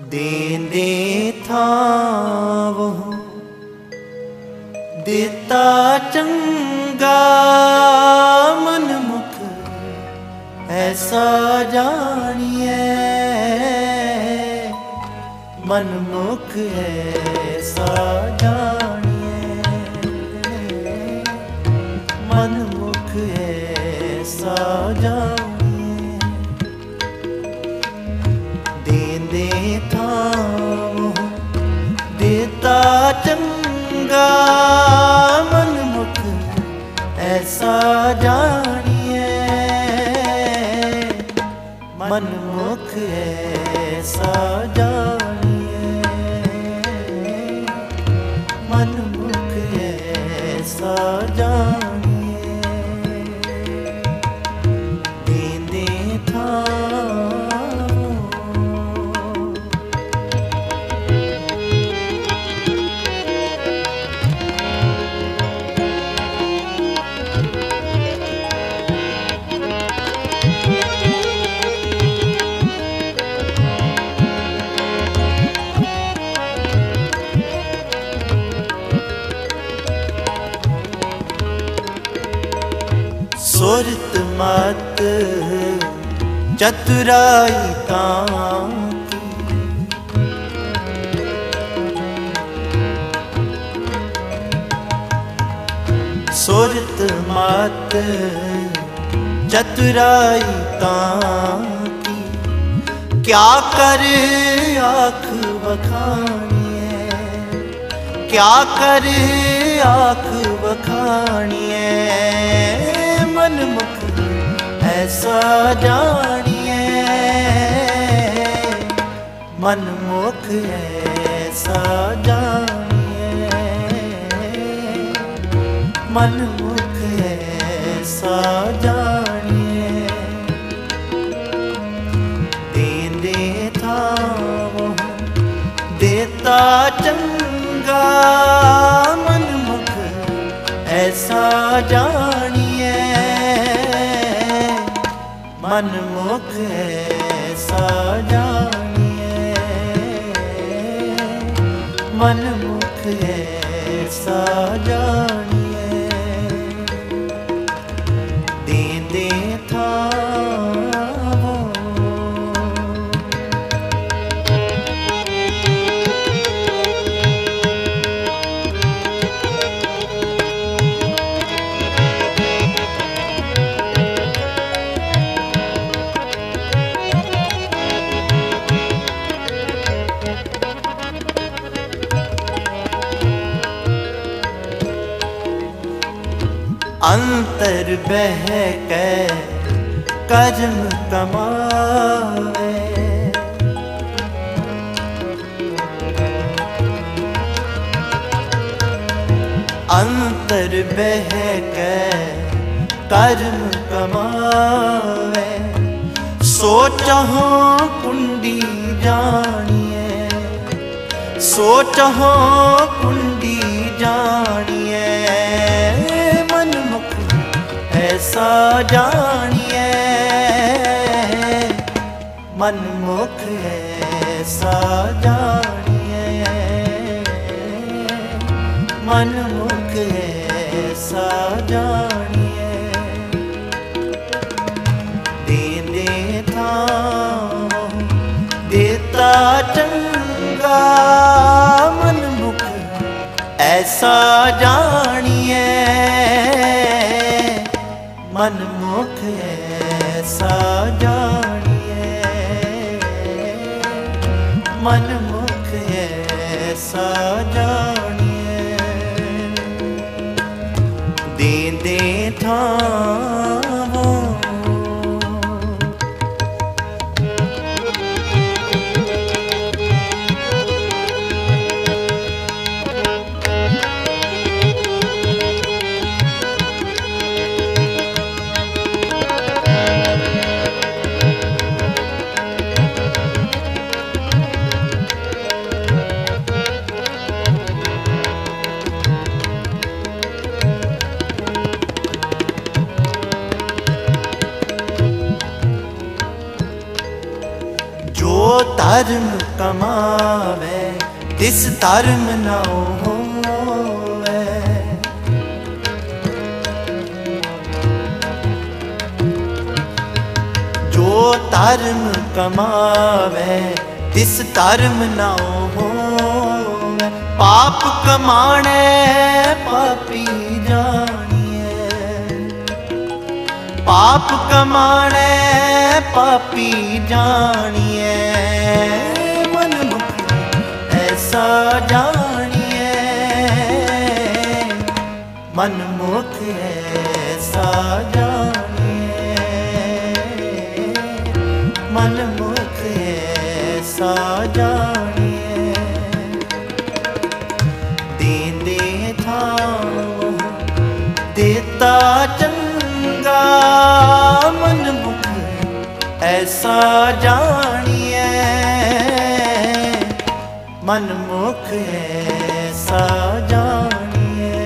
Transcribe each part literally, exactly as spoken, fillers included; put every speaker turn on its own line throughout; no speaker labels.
देंदे थावो दिता चंगा मनमुख ऐसा जानिए, मनमुख ऐसा जानिए, मनमुख ऐसा जानिए। देंदे थावो देता चंगा मनमुख ऐसा जानिए, मनमुख ऐसा जानिए, मनमुख ऐसा जानिए। देंदे थावो सुरत मत चतुराई तांकी, सुरत मत चतुराई तांकी। क्या कर आँख बखानिए, क्या कर आँख बखानिए, मनमुख ऐसा जानिए, मनमुख ऐसा जानिए, मनमुख ऐसा जानिए। देंदे थावो देता चंगा मनमुख ऐसा जानिए, मनमुख ऐसा जानिए, मनमुख ऐसा जानिए। देंदे थावो अंतर बह के कर्म कमावे, अंतर बह के कर्म कमावे। सोचहो कुंडी जानिए, सोचहो कुंडी जानिए, मनमुख ऐसा जानिए, मनमुख ऐसा जानिए, मनमुख ऐसा जानिए। देंदे थावो देता चंगा मनमुख ऐसा जानिए, मनमुख ऐसा जानिए, मनमुख ऐसा जानिए। देंदे थावो धर्म कमावे तिस धर्म न होवे। जो धर्म कमावे तिस धर्म न होवे। पाप कमाणे पापी जानिए, पाप कमाणे पापी जानिए। मनमुख ऐसा जानिए, मनमुख ऐसा जानिए, मनमुख ऐसा जानिए। देंदे थां देता चंगा, मनमुख ऐसा जानिए, मनमुख ऐसा जानिए,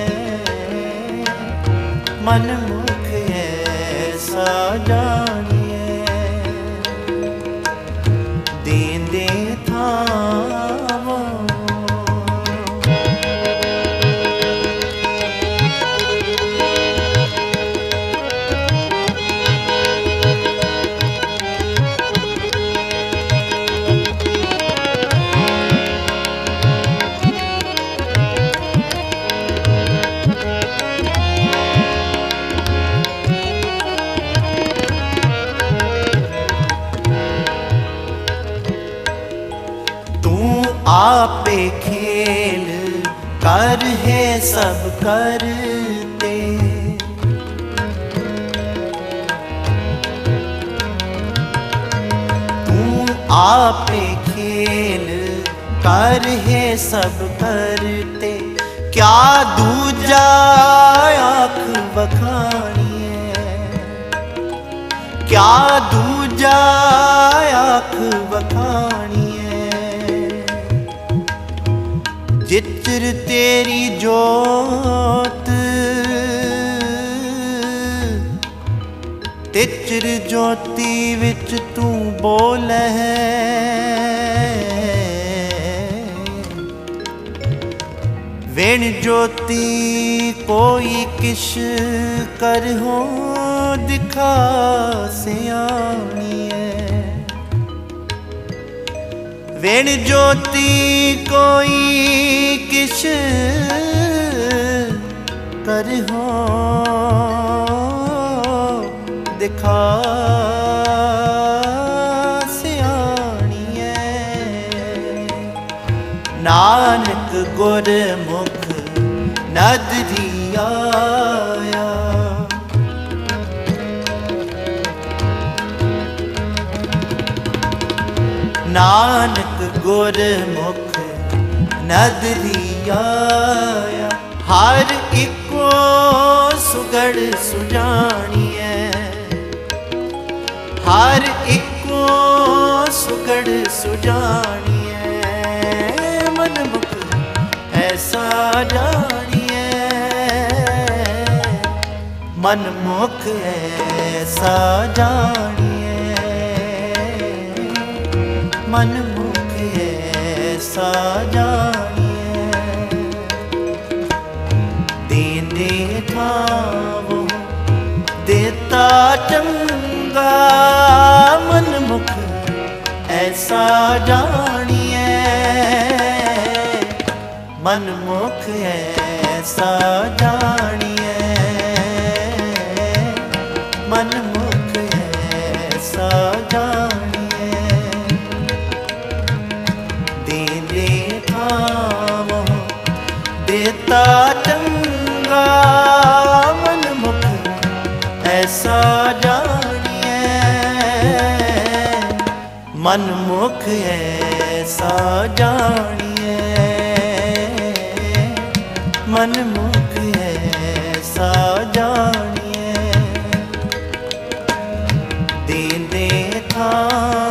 मनमुख ऐसा जानिए। देंदे थां आपे खेल कर है सब करते। तू आपे खेल कर है सब करते। क्या दूजा आँख बखानिए, क्या दूजा आँख बखानिए। जिचर तेरी जोत तिचर ज्योति विच तू बोले है। वेण ज्योति कोई किश कर हो दिखा सियाणिए। वेण ज्योति कोई किश कर हो दिखा सियाणिए। नानक गुरमुख नदरी आया। नानक गुरमुख नदरी आया। हर इको सुगड़ सुजानिए, हर इको सुगड़ सुजानिए। मनमुख ऐसा जानिए, मनमुख ऐसा जानिए, मनमुख ऐसा जानिए। देंदे थां देता चंगा, मनमुख ऐसा जानिए, मनमुख ऐसा जानिए, मनमुख ऐसा जानिए। देंदे थां देता चंगा, मनमुख ऐसा जानिए, मनमुख ऐसा जानिए, मनमुख ऐसा जानिए। देंदे थां